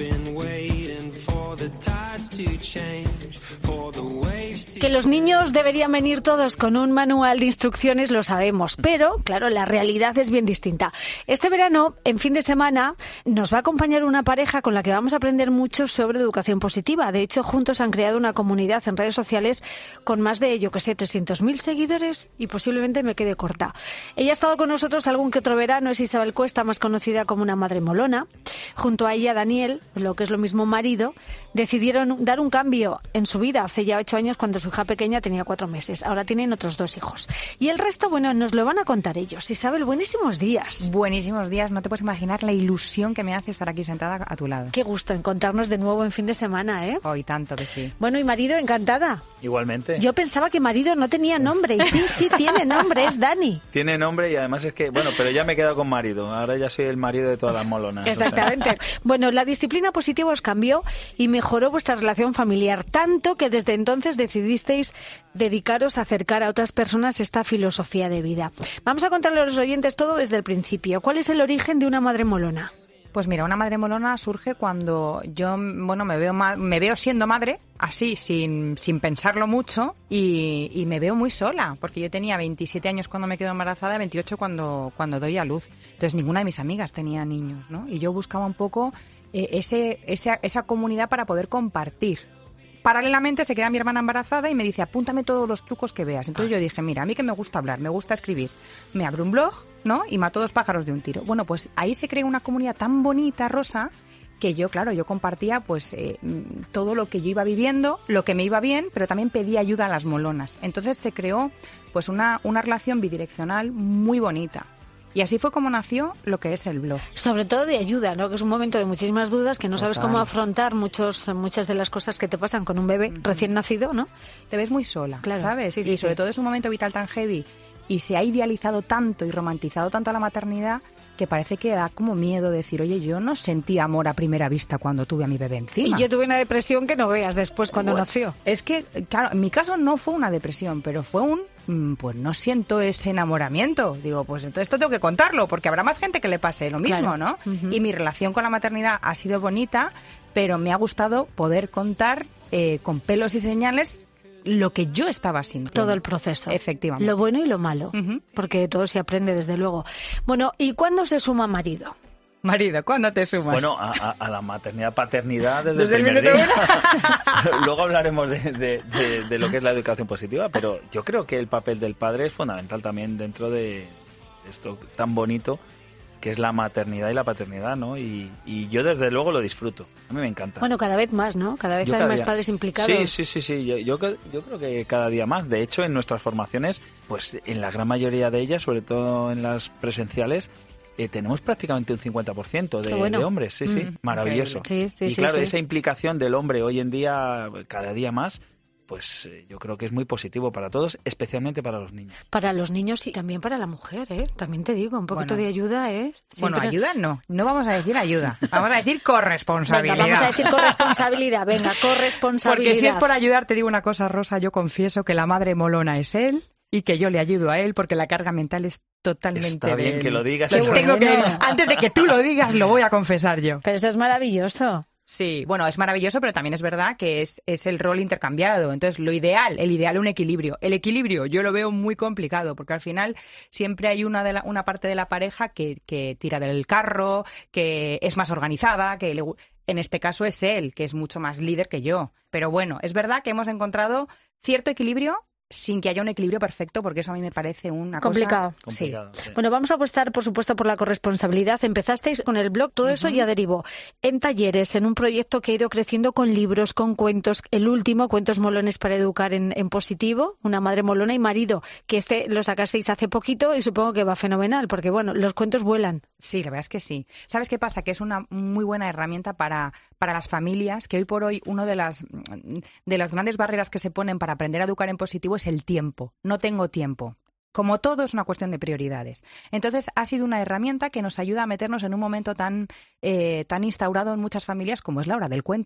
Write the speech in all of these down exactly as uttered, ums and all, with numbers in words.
Que los niños deberían venir todos con un manual de instrucciones lo sabemos, pero, claro, la realidad es bien distinta. Este verano, en fin de semana, nos va a acompañar una pareja con la que vamos a aprender mucho sobre educación positiva. De hecho, juntos han creado una comunidad en redes sociales con más de, yo que sé, trescientos mil seguidores y posiblemente me quede corta. Ella ha estado con nosotros algún que otro verano, es Isabel Cuesta, más conocida como una madre molona. Junto a ella, Daniel, lo que es lo mismo marido, decidieron dar un cambio en su vida hace ya ocho años cuando su hija pequeña tenía cuatro meses. Ahora tienen otros dos hijos. Y el resto, bueno, nos lo van a contar ellos. Isabel, buenísimos días. Buenísimos días. No te puedes imaginar la ilusión que me hace estar aquí sentada a tu lado. Qué gusto encontrarnos de nuevo en fin de semana, ¿eh? Hoy tanto que sí. Bueno, y marido, encantada. Igualmente. Yo pensaba que marido no tenía nombre. Y sí, sí, tiene nombre. Es Dani. Tiene nombre y además es que, bueno, pero ya me he quedado con marido. Ahora ya soy el marido de todas las molonas. Exactamente. O sea. Bueno, la disciplina positiva os cambió y mejoró vuestra relación familiar, tanto que desde entonces decidisteis dedicaros a acercar a otras personas esta filosofía de vida. Vamos a contarle a los oyentes todo desde el principio. ¿Cuál es el origen de una madre molona? Pues mira, una madre molona surge cuando yo, bueno, me veo ma- me veo siendo madre, así, sin, sin pensarlo mucho, y, y me veo muy sola, porque yo tenía veintisiete años cuando me quedo embarazada, veintiocho cuando, cuando doy a luz. Entonces ninguna de mis amigas tenía niños, ¿no? Y yo buscaba un poco eh, ese, esa, esa comunidad para poder compartir. Paralelamente se queda mi hermana embarazada y me dice, apúntame todos los trucos que veas. Entonces yo dije, mira, a mí que me gusta hablar, me gusta escribir. Me abro un blog, ¿no? Y mato dos pájaros de un tiro. Bueno, pues ahí se creó una comunidad tan bonita, Rosa, que yo, claro, yo compartía pues eh, todo lo que yo iba viviendo, lo que me iba bien, pero también pedía ayuda a las molonas. Entonces se creó pues una, una relación bidireccional muy bonita. Y así fue como nació lo que es el blog. Sobre todo de ayuda, ¿no? Que es un momento de muchísimas dudas, que no Total. sabes cómo afrontar muchos, muchas de las cosas que te pasan con un bebé uh-huh. recién nacido, ¿no? Te ves muy sola, claro. ¿sabes? Sí, sí, y sobre sí. todo es un momento vital tan heavy y se ha idealizado tanto y romantizado tanto a la maternidad que parece que da como miedo decir, oye, yo no sentí amor a primera vista cuando tuve a mi bebé encima. Y yo tuve una depresión que no veas después cuando bueno, nació. Es que, claro, en mi caso no fue una depresión, pero fue un, pues no siento ese enamoramiento. Digo, pues entonces esto tengo que contarlo, porque habrá más gente que le pase lo mismo, claro. ¿no? Uh-huh. Y mi relación con la maternidad ha sido bonita, pero me ha gustado poder contar eh, con pelos y señales lo que yo estaba sintiendo. Todo el proceso. Efectivamente. Lo bueno y lo malo, uh-huh. porque todo se aprende desde luego. Bueno, ¿y cuándo se suma marido? Marido, ¿cuándo te sumas? Bueno, a, a, a la maternidad, paternidad desde, desde el primer el día. Luego hablaremos de, de, de, de lo que es la educación positiva, pero yo creo que el papel del padre es fundamental también dentro de esto tan bonito que es la maternidad y la paternidad, ¿no? Y, y yo desde luego lo disfruto. A mí me encanta. Bueno, cada vez más, ¿no? Cada vez yo hay cada más día... padres implicados. Sí, sí, sí, sí. Yo, yo, yo creo que cada día más. De hecho, en nuestras formaciones, pues en la gran mayoría de ellas, sobre todo en las presenciales, eh, tenemos prácticamente un cincuenta por ciento de, bueno. de hombres. Sí, sí. Mm, Maravilloso. Sí, sí, y sí, claro, sí. esa implicación del hombre hoy en día, cada día más, pues eh, yo creo que es muy positivo para todos, especialmente para los niños. Para los niños y también para la mujer, ¿eh? También te digo, un poquito bueno, de ayuda, ¿eh? Siempre... Bueno, ayuda no, no vamos a decir ayuda, vamos a decir corresponsabilidad. Venga, vamos a decir corresponsabilidad, venga, corresponsabilidad. Porque si es por ayudar, te digo una cosa, Rosa, yo confieso que la madre molona es él y que yo le ayudo a él porque la carga mental es totalmente Está bien de él. Que lo digas. Tengo bueno. que, antes de que tú lo digas, lo voy a confesar yo. Pero eso es maravilloso. Sí, bueno, es maravilloso, pero también es verdad que es, es el rol intercambiado. Entonces, lo ideal, el ideal es un equilibrio. El equilibrio yo lo veo muy complicado, porque al final siempre hay una, de la, una parte de la pareja que, que tira del carro, que es más organizada, que le, en este caso es él, que es mucho más líder que yo. Pero bueno, es verdad que hemos encontrado cierto equilibrio sin que haya un equilibrio perfecto, porque eso a mí me parece una complicado. cosa... Sí. Complicado. Sí. Bueno, vamos a apostar, por supuesto, por la corresponsabilidad. Empezasteis con el blog, todo eso uh-huh. ya derivó en talleres, en un proyecto que ha ido creciendo con libros, con cuentos. El último, Cuentos Molones para Educar en, en Positivo, Una madre molona y marido, que este lo sacasteis hace poquito y supongo que va fenomenal, porque bueno, los cuentos vuelan. Sí, la verdad es que sí. ¿Sabes qué pasa? Que es una muy buena herramienta para, para las familias, que hoy por hoy una de las, de las grandes barreras que se ponen para aprender a educar en positivo es el tiempo. No tengo tiempo. Como todo, es una cuestión de prioridades. Entonces, ha sido una herramienta que nos ayuda a meternos en un momento tan, eh, tan instaurado en muchas familias como es la hora del cuento.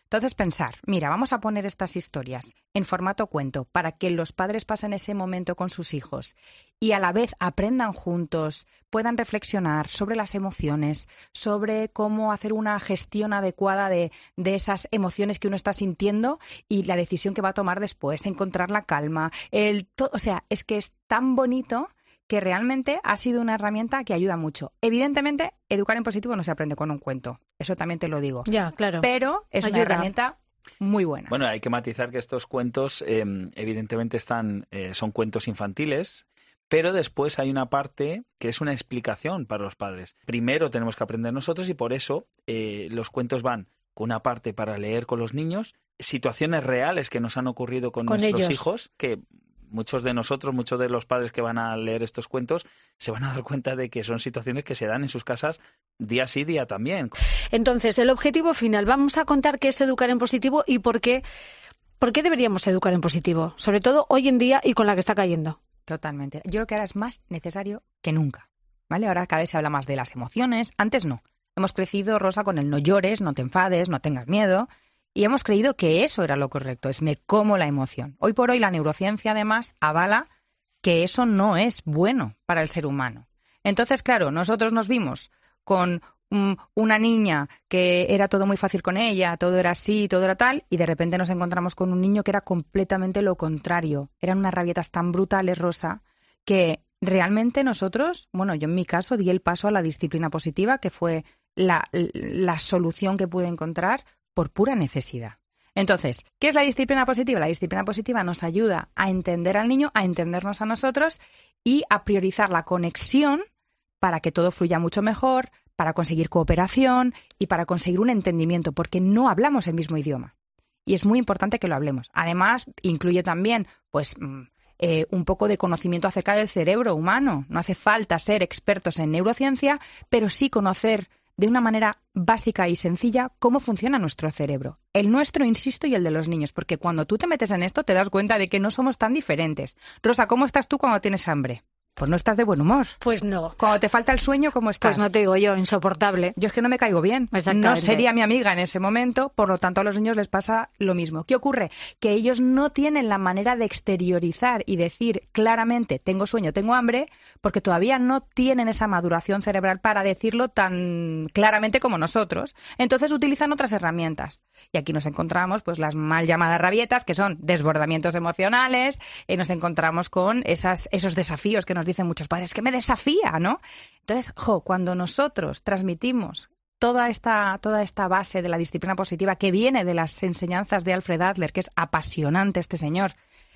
Entonces pensar, mira, vamos a poner estas historias en formato cuento para que los padres pasen ese momento con sus hijos y a la vez aprendan juntos, puedan reflexionar sobre las emociones, sobre cómo hacer una gestión adecuada de, de esas emociones que uno está sintiendo y la decisión que va a tomar después, encontrar la calma. El to- o sea, es que es tan bonito que realmente ha sido una herramienta que ayuda mucho. Evidentemente, educar en positivo no se aprende con un cuento, eso también te lo digo. Ya, claro. Pero es Ayuda. una herramienta muy buena. Bueno, hay que matizar que estos cuentos eh, evidentemente están, eh, son cuentos infantiles, pero después hay una parte que es una explicación para los padres. Primero tenemos que aprender nosotros y por eso eh, los cuentos van con una parte para leer con los niños, situaciones reales que nos han ocurrido con, Con nuestros ellos. hijos, que muchos de nosotros, muchos de los padres que van a leer estos cuentos, se van a dar cuenta de que son situaciones que se dan en sus casas día sí, día también. Entonces, el objetivo final, vamos a contar qué es educar en positivo y por qué, por qué deberíamos educar en positivo, sobre todo hoy en día y con la que está cayendo. Totalmente. Yo creo que ahora es más necesario que nunca, ¿vale? Ahora cada vez se habla más de las emociones. Antes no. Hemos crecido, Rosa, con el no llores, no te enfades, no tengas miedo. Y hemos creído que eso era lo correcto, es me como la emoción. Hoy por hoy la neurociencia además avala que eso no es bueno para el ser humano. Entonces, claro, nosotros nos vimos con um, una niña que era todo muy fácil con ella, todo era así, todo era tal, y de repente nos encontramos con un niño que era completamente lo contrario. Eran unas rabietas tan brutales, Rosa, que realmente nosotros, bueno, yo en mi caso di el paso a la disciplina positiva, que fue la, la solución que pude encontrar por pura necesidad. Entonces, ¿qué es la disciplina positiva? La disciplina positiva nos ayuda a entender al niño, a entendernos a nosotros y a priorizar la conexión para que todo fluya mucho mejor, para conseguir cooperación y para conseguir un entendimiento, porque no hablamos el mismo idioma. Y es muy importante que lo hablemos. Además, incluye también, pues, eh, un poco de conocimiento acerca del cerebro humano. No hace falta ser expertos en neurociencia, pero sí conocer de una manera básica y sencilla cómo funciona nuestro cerebro. El nuestro, insisto, y el de los niños, porque cuando tú te metes en esto te das cuenta de que no somos tan diferentes. Rosa, ¿cómo estás tú cuando tienes hambre? Pues no estás de buen humor. Pues no. Cuando te falta el sueño, ¿cómo estás? Pues no te digo yo, insoportable. Yo es que no me caigo bien. No sería mi amiga en ese momento, por lo tanto a los niños les pasa lo mismo. ¿Qué ocurre? Que ellos no tienen la manera de exteriorizar y decir claramente tengo sueño, tengo hambre, porque todavía no tienen esa maduración cerebral para decirlo tan claramente como nosotros. Entonces utilizan otras herramientas. Y aquí nos encontramos pues las mal llamadas rabietas, que son desbordamientos emocionales, y nos encontramos con esas, esos desafíos que nos dicen muchos padres, que me desafía, ¿no? Entonces, jo, cuando nosotros transmitimos toda esta, toda esta base de la disciplina positiva que viene de las enseñanzas de Alfred Adler, que es apasionante este señor,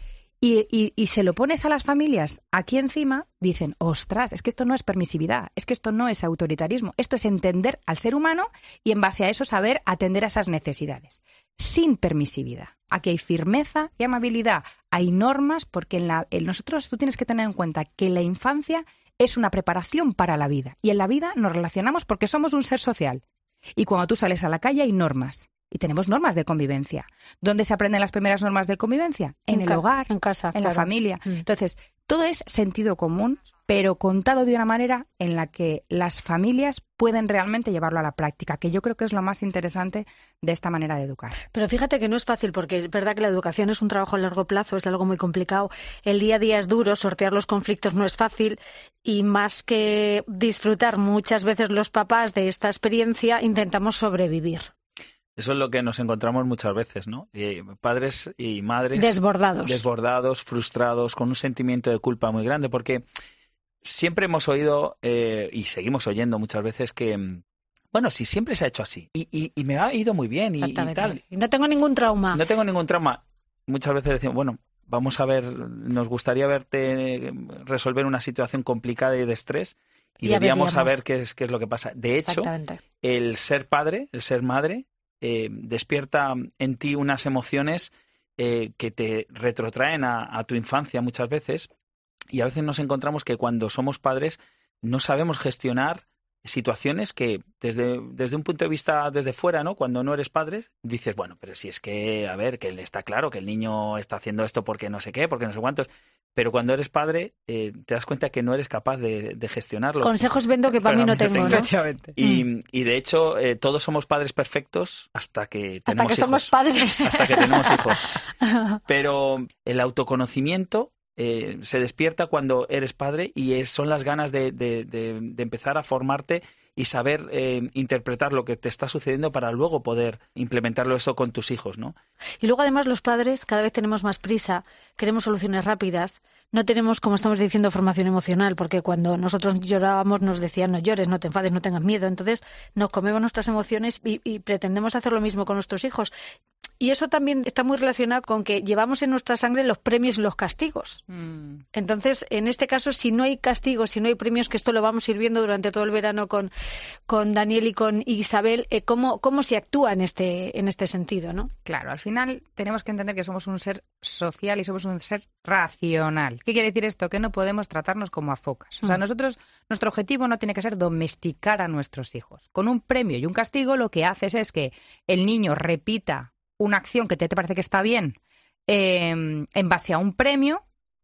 y, y, y se lo pones a las familias aquí encima, dicen, ostras, es que esto no es permisividad, es que esto no es autoritarismo, esto es entender al ser humano y en base a eso saber atender a esas necesidades, sin permisividad. Aquí hay firmeza y amabilidad, hay normas, porque en la, en nosotros tú tienes que tener en cuenta que la infancia es una preparación para la vida, y en la vida nos relacionamos porque somos un ser social, y cuando tú sales a la calle hay normas. Y tenemos normas de convivencia. ¿Dónde se aprenden las primeras normas de convivencia? En, en el ca- hogar, en casa, en claro. la familia. Mm. Entonces, todo es sentido común, pero contado de una manera en la que las familias pueden realmente llevarlo a la práctica, que yo creo que es lo más interesante de esta manera de educar. Pero fíjate que no es fácil, porque es verdad que la educación es un trabajo a largo plazo, es algo muy complicado. El día a día es duro, sortear los conflictos no es fácil, y más que disfrutar muchas veces los papás de esta experiencia, intentamos sobrevivir. Eso es lo que nos encontramos muchas veces, ¿no? Eh, padres y madres desbordados, desbordados, frustrados, con un sentimiento de culpa muy grande, porque siempre hemos oído eh, y seguimos oyendo muchas veces que, bueno, si siempre se ha hecho así y, y, y me ha ido muy bien y, y tal. No tengo ningún trauma. No tengo ningún trauma. Muchas veces decimos, bueno, vamos a ver, nos gustaría verte resolver una situación complicada y de estrés y ya veríamos veríamos. a ver qué es, qué es lo que pasa. De hecho, el ser padre, el ser madre, Eh, despierta en ti unas emociones eh, que te retrotraen a, a tu infancia muchas veces, y a veces nos encontramos que cuando somos padres no sabemos gestionar situaciones que desde, desde un punto de vista desde fuera, ¿no? Cuando no eres padre, dices, bueno, pero si es que, a ver, que está claro que el niño está haciendo esto porque no sé qué, porque no sé cuántos, pero cuando eres padre eh, te das cuenta que no eres capaz de, de gestionarlo. Consejos vendo que para mí no tengo, ¿no? Y, y de hecho, eh, todos somos padres perfectos hasta que tenemos hasta que hijos. somos padres. Hasta que tenemos hijos. Pero el autoconocimiento Eh, se despierta cuando eres padre y es, son las ganas de, de, de, de empezar a formarte y saber eh, interpretar lo que te está sucediendo para luego poder implementarlo eso con tus hijos, ¿no? Y luego además los padres cada vez tenemos más prisa, queremos soluciones rápidas, no tenemos, como estamos diciendo, formación emocional, porque cuando nosotros llorábamos nos decían no llores, no te enfades, no tengas miedo, entonces nos comemos nuestras emociones y, y pretendemos hacer lo mismo con nuestros hijos. Y eso también está muy relacionado con que llevamos en nuestra sangre los premios y los castigos. Mm. Entonces, en este caso, si no hay castigos, si no hay premios, que esto lo vamos a ir viendo durante todo el verano con, con Daniel y con Isabel, eh, cómo, cómo se actúa en este, en este sentido, ¿no? Claro, al final tenemos que entender que somos un ser social y somos un ser racional. ¿Qué quiere decir esto? Que no podemos tratarnos como a focas. O sea, mm. nosotros, nuestro objetivo no tiene que ser domesticar a nuestros hijos. Con un premio y un castigo lo que haces es que el niño repita una acción que te, te parece que está bien eh, en base a un premio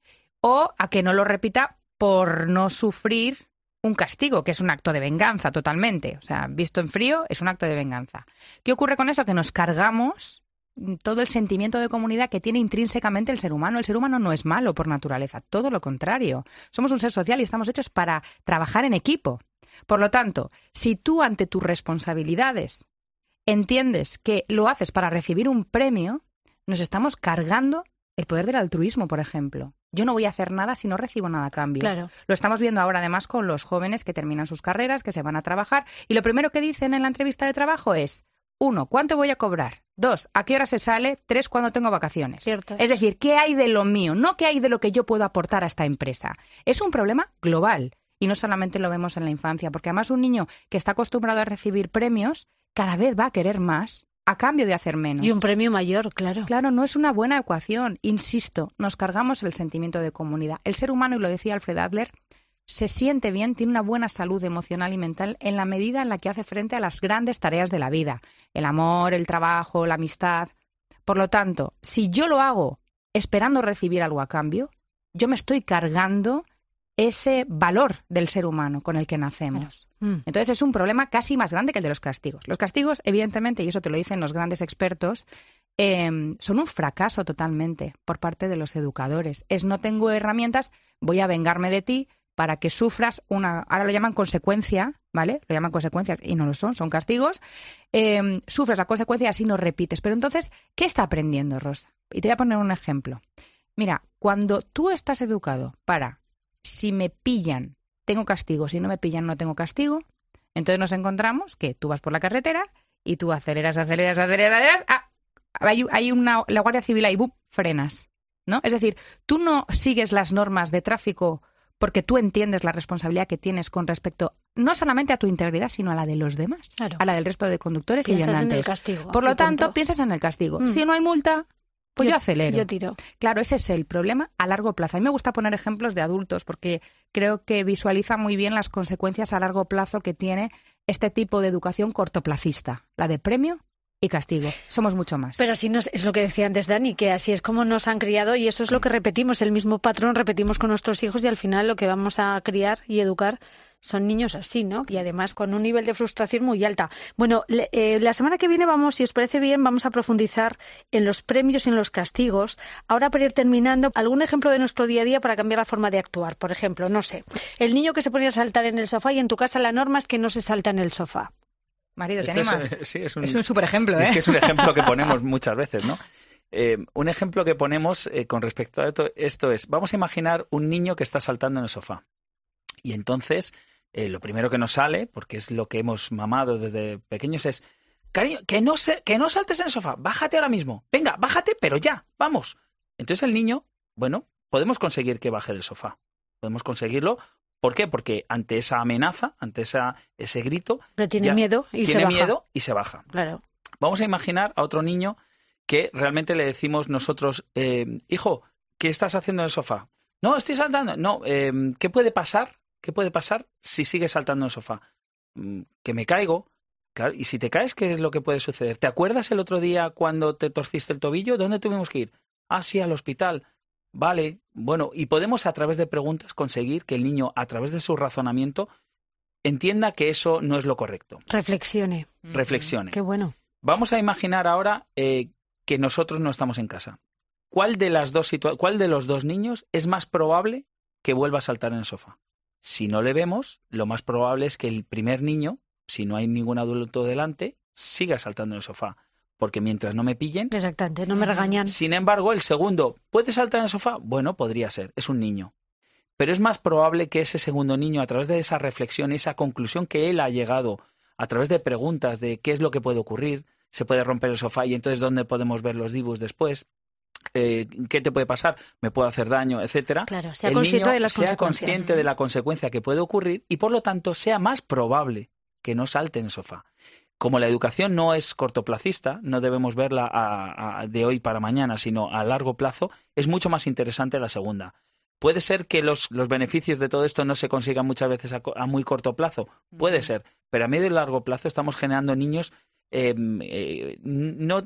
o a que no lo repita por no sufrir un castigo, que es un acto de venganza totalmente. O sea, visto en frío, es un acto de venganza. ¿Qué ocurre con eso? Que nos cargamos todo el sentimiento de comunidad que tiene intrínsecamente el ser humano. El ser humano no es malo por naturaleza, todo lo contrario. Somos un ser social y estamos hechos para trabajar en equipo. Por lo tanto, si tú ante tus responsabilidades entiendes que lo haces para recibir un premio, nos estamos cargando el poder del altruismo, por ejemplo. Yo no voy a hacer nada si no recibo nada a cambio. Claro. Lo estamos viendo ahora además con los jóvenes que terminan sus carreras, que se van a trabajar, y lo primero que dicen en la entrevista de trabajo es, uno, ¿cuánto voy a cobrar? Dos, ¿a qué hora se sale? Tres, ¿cuándo tengo vacaciones? Cierto. Es decir, ¿qué hay de lo mío? No qué hay de lo que yo puedo aportar a esta empresa. Es un problema global. Y no solamente lo vemos en la infancia, porque además un niño que está acostumbrado a recibir premios cada vez va a querer más a cambio de hacer menos. Y un premio mayor, claro. Claro, no es una buena ecuación. Insisto, nos cargamos el sentimiento de comunidad. El ser humano, y lo decía Alfred Adler, se siente bien, tiene una buena salud emocional y mental en la medida en la que hace frente a las grandes tareas de la vida. El amor, el trabajo, la amistad. Por lo tanto, si yo lo hago esperando recibir algo a cambio, yo me estoy cargando ese valor del ser humano con el que nacemos. Mm. Entonces es un problema casi más grande que el de los castigos. Los castigos, evidentemente, y eso te lo dicen los grandes expertos, eh, son un fracaso totalmente por parte de los educadores. Es no tengo herramientas, voy a vengarme de ti para que sufras una... Ahora lo llaman consecuencia, ¿vale? Lo llaman consecuencias y no lo son, son castigos. Eh, sufres la consecuencia y así no repites. Pero entonces, ¿qué está aprendiendo Rosa? Y te voy a poner un ejemplo. Mira, cuando tú estás educado para... Si me pillan, tengo castigo. Si no me pillan, no tengo castigo. Entonces nos encontramos que tú vas por la carretera y tú aceleras, aceleras, aceleras, aceleras. Ah, hay, hay una, la Guardia Civil ahí, ¡bum!, frenas, ¿no? Es decir, tú no sigues las normas de tráfico porque tú entiendes la responsabilidad que tienes con respecto no solamente a tu integridad, sino a la de los demás, claro, a la del resto de conductores piensas y viandantes. En el castigo, por lo tanto, punto. piensas en el castigo. Mm. Si no hay multa... Pues yo, yo acelero. Yo tiro. Claro, ese es el problema a largo plazo. A mí me gusta poner ejemplos de adultos porque creo que visualiza muy bien las consecuencias a largo plazo que tiene este tipo de educación cortoplacista, la de premio y castigo. Somos mucho más. Pero así nos, es lo que decía antes Dani, que así es como nos han criado y eso es lo que repetimos, el mismo patrón repetimos con nuestros hijos y al final lo que vamos a criar y educar son niños así, ¿no? Y además con un nivel de frustración muy alta. Bueno, le, eh, la semana que viene vamos, si os parece bien, vamos a profundizar en los premios y en los castigos. Ahora, para ir terminando, algún ejemplo de nuestro día a día para cambiar la forma de actuar. Por ejemplo, no sé, el niño que se ponía a saltar en el sofá y en tu casa la norma es que no se salta en el sofá. Marido, ¿te Este animas? Es, sí, es un, es un súper ejemplo, ¿eh? Es que es un ejemplo que ponemos muchas veces, ¿no? Eh, un ejemplo que ponemos eh, con respecto a esto, esto es, vamos a imaginar un niño que está saltando en el sofá. Y entonces... Eh, lo primero que nos sale, porque es lo que hemos mamado desde pequeños, es cariño, que no, se, que no saltes en el sofá, bájate ahora mismo, venga, bájate, pero ya, vamos. Entonces el niño, bueno, podemos conseguir que baje del sofá, podemos conseguirlo. ¿Por qué? Porque ante esa amenaza, ante esa, ese grito, pero tiene miedo y tiene se miedo baja. y se baja. Claro. Vamos a imaginar a otro niño que realmente le decimos nosotros, eh, hijo, ¿qué estás haciendo en el sofá? No, estoy saltando. No, eh, ¿qué puede pasar? ¿Qué puede pasar si sigues saltando en el sofá? que me caigo. Claro, y si te caes, ¿qué es lo que puede suceder? ¿Te acuerdas el otro día cuando te torciste el tobillo? ¿Dónde tuvimos que ir? Ah, sí, al hospital. Vale, bueno, y podemos a través de preguntas conseguir que el niño, a través de su razonamiento, entienda que eso no es lo correcto. Reflexione. Reflexione. Qué bueno. Vamos a imaginar ahora eh, que nosotros no estamos en casa. ¿Cuál de las dos situa- ¿Cuál de los dos niños es más probable que vuelva a saltar en el sofá? Si no le vemos, lo más probable es que el primer niño, si no hay ningún adulto delante, siga saltando en el sofá. Porque mientras no me pillen... Exactamente, no me regañan. Sin embargo, el segundo, ¿puede saltar en el sofá? Bueno, podría ser, es un niño. Pero es más probable que ese segundo niño, a través de esa reflexión, esa conclusión que él ha llegado, a través de preguntas de qué es lo que puede ocurrir, se puede romper el sofá y entonces ¿dónde podemos ver los dibujos después? Eh, ¿Qué te puede pasar? ¿Me puedo hacer daño? Etcétera. Claro, sea el consciente niño de las sea consecuencias. consciente de la consecuencia que puede ocurrir y por lo tanto sea más probable que no salte en el sofá. Como la educación no es cortoplacista, no debemos verla a, a, de hoy para mañana, sino a largo plazo, es mucho más interesante la segunda. Puede ser que los, los beneficios de todo esto no se consigan muchas veces a, a muy corto plazo, puede ser, pero a medio y largo plazo estamos generando niños eh, eh, no,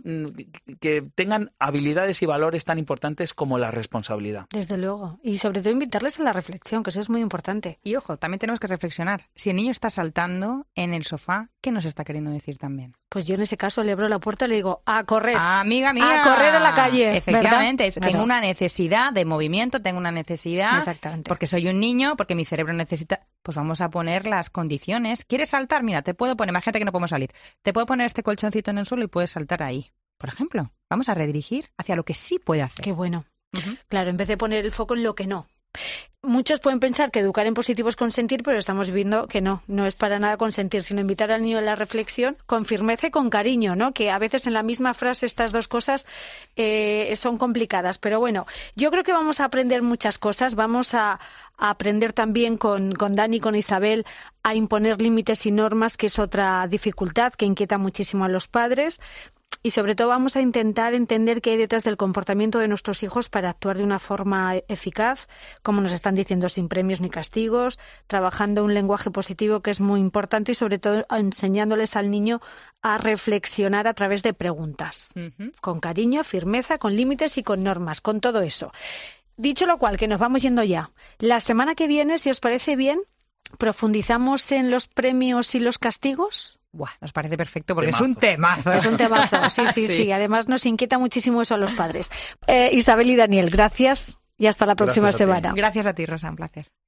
que tengan habilidades y valores tan importantes como la responsabilidad. Desde luego. Y sobre todo invitarles a la reflexión, que eso es muy importante. Y ojo, también tenemos que reflexionar. Si el niño está saltando en el sofá, ¿qué nos está queriendo decir también? Pues yo en ese caso le abro la puerta y le digo, a correr. Ah, amiga mía. A correr a la calle. Efectivamente, es, Claro. tengo una necesidad de movimiento, tengo una necesidad. Exactamente. Porque soy un niño, porque mi cerebro necesita... Pues vamos a poner las condiciones. ¿Quieres saltar? Mira, te puedo poner, imagínate que no podemos salir. Te puedo poner este colchoncito en el suelo y puedes saltar ahí. Por ejemplo, vamos a redirigir hacia lo que sí puede hacer. Qué bueno. Uh-huh. Claro, en vez de poner el foco en lo que no. Muchos pueden pensar que educar en positivo es consentir, pero estamos viendo que no, no es para nada consentir, sino invitar al niño a la reflexión con firmeza y con cariño, ¿no? Que a veces en la misma frase estas dos cosas eh, son complicadas. Pero bueno, yo creo que vamos a aprender muchas cosas, vamos a, a aprender también con, con Dani y con Isabel a imponer límites y normas, que es otra dificultad que inquieta muchísimo a los padres. Y sobre todo vamos a intentar entender qué hay detrás del comportamiento de nuestros hijos para actuar de una forma eficaz, como nos están diciendo, sin premios ni castigos, trabajando un lenguaje positivo que es muy importante y sobre todo enseñándoles al niño a reflexionar a través de preguntas, uh-huh. con cariño, firmeza, con límites y con normas, con todo eso. Dicho lo cual, que nos vamos yendo ya. La semana que viene, si os parece bien, profundizamos en los premios y los castigos. Buah, nos parece perfecto porque temazo. es un temazo. Es un temazo, sí, sí, sí, sí. Además nos inquieta muchísimo eso a los padres. Eh, Isabel y Daniel, gracias y hasta la próxima Gracias a ti. semana. Gracias a ti, Rosa, un placer.